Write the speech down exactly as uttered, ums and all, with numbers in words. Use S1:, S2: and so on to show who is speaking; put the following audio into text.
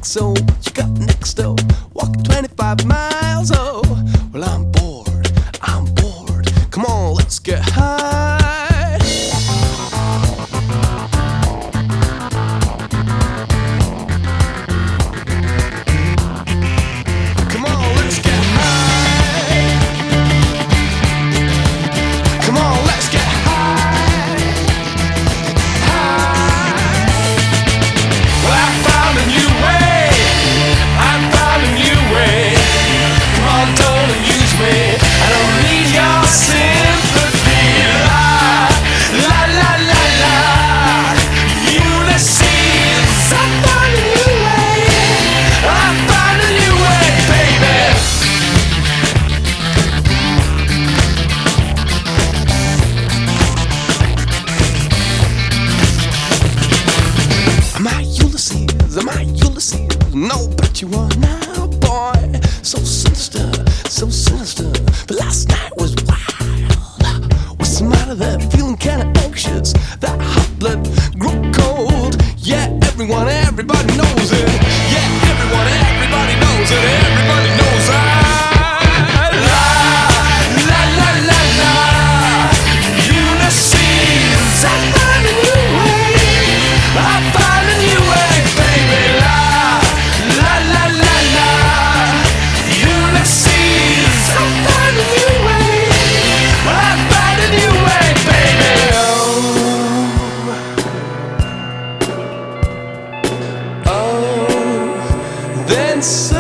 S1: So what you got next, oh? Walking twenty-five miles, oh. Well, I'm bored, I'm bored. Come on, let's get high. Come on, let's get high. Come on, let's get high. High. Well, I found a new way. I found a new way. Come on, don't abuse me. I don't need your sympathy. La, la, la, la, la. Ulysses, I found a new way. I found a new way, baby. Am I Ulysses? Am I Ulysses? No, but you are now, boy. So sinister, so sinister. But last night was wild. What's the matter there? Feeling kinda anxious. That hot blood grew cold. Yeah, everyone, everybody knows it. Yeah, everyone, everybody knows it. Everybody knows I. La, la, la, la, la. Ulysses, I found a new way. I found a new way, baby. La, la, la, la, la. Ulysses, I found a new way. I found a new way, baby. Oh, oh. Then.